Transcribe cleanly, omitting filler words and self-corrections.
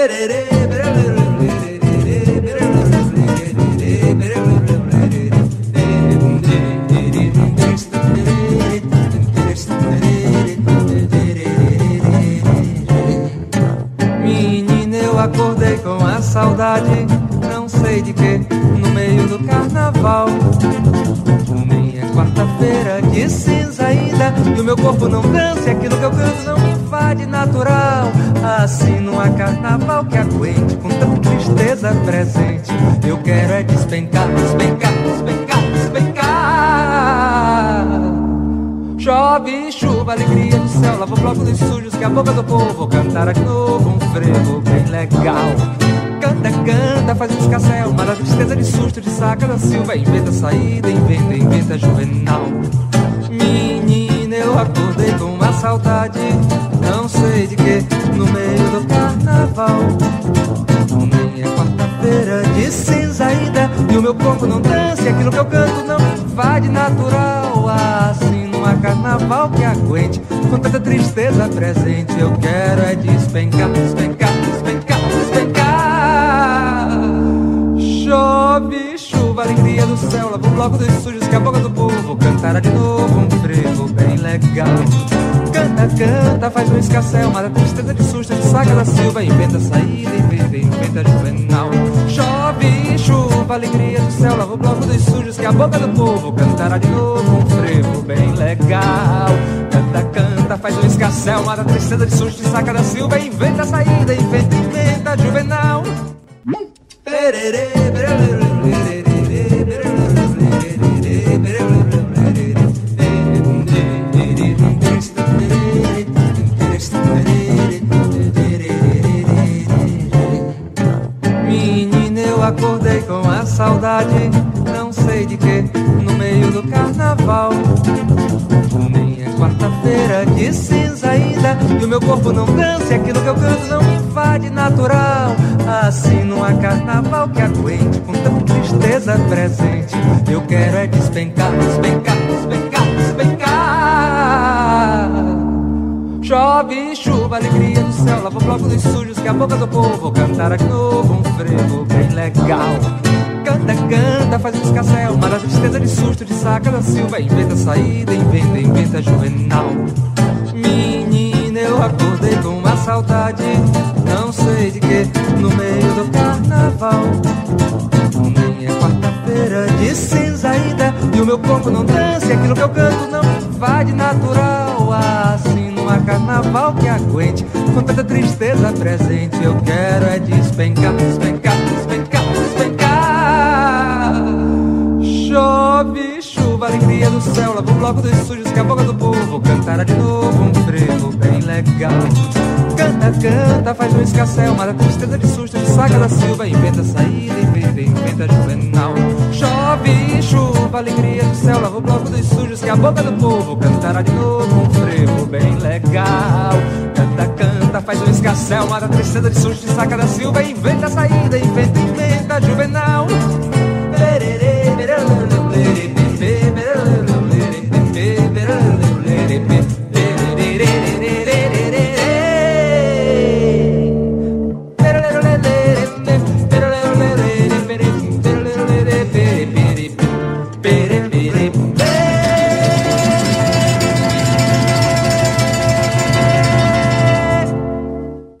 Menina, eu acordei com a saudade, não sei de que, no meio do carnaval. Nem é quarta-feira de cinza ainda, e o meu corpo não dança, e aquilo que eu canto não me invade natural. Assim não há carnaval que aguente com tanta tristeza presente. Eu quero é despencar, despencar, despencar, despencar. Chove, chuva, alegria do céu, lava o bloco dos sujos que a boca do povo. Vou cantar de novo um frevo bem legal. Canta, canta, faz um escassel, mas a tristeza de susto de saca da Silva. Inventa saída, inventa, inventa juvenal. Menina, eu acordei com uma saudade, não sei de que, no meio do carnaval. Nem é quarta-feira de cinza ainda, e o meu corpo não dança, e aquilo que eu canto não me invade natural. Assim não há carnaval que aguente com tanta tristeza presente. Eu quero é despencar, despencar, despencar, despencar. Chove, chuva, alegria do céu, lava o bloco dos sujos que a boca do povo. Vou cantar de novo um frevo bem legal. Canta, canta, faz um escassel, mas a tristeza de susto de saca da Silva. Inventa saída, inventa, inventa juvenal. Chove, chuva, alegria do céu, lava o bloco dos sujos que a boca do povo. Cantará de novo um frevo bem legal. Canta, canta, faz um escassel, mas a tristeza de susto de saca da Silva. Inventa saída, inventa, inventa juvenal. Menina, eu acordei com a saudade, não sei de que, no meio do carnaval. Nem é quarta-feira de cinza ainda, e o meu corpo não dança, e aquilo que eu canto não me invade natural. Assim não há carnaval que aguente com tanta tristeza presente. Eu quero é despencar, despencar, despencar, despencar. Chove, chuva, alegria do céu, lava o bloco dos sujos que a boca do povo. Vou cantar de novo um frevo bem legal. Canta, canta, faz um escassel, mas a tristeza de susto de saca da Silva. Inventa saída, inventa, inventa juvenal. Menina, eu acordei com uma saudade, não sei de que, no meio do carnaval. Nem é quarta-feira de cinza ainda, e o meu corpo não dança, e aquilo que eu canto não me invade natural. Assim não há carnaval que aguente com tanta tristeza presente. Eu quero é despencar, despencar, despencar, despencar. Chove, chuva, alegria do céu, lava o bloco dos sujos que a boca do povo. Vou cantar de novo um frevo bem legal. Canta, canta, faz um escassel, mas a tristeza de susto de saca da Silva. Inventa saída, inventa, inventa juvenal. Chove, chuva, alegria do céu, lava o bloco dos sujos que a boca do povo. Cantará de novo um frevo bem legal. Canta, canta, faz um escassel, mas a tristeza de susto de saca da Silva. Inventa saída, inventa, inventa juvenal.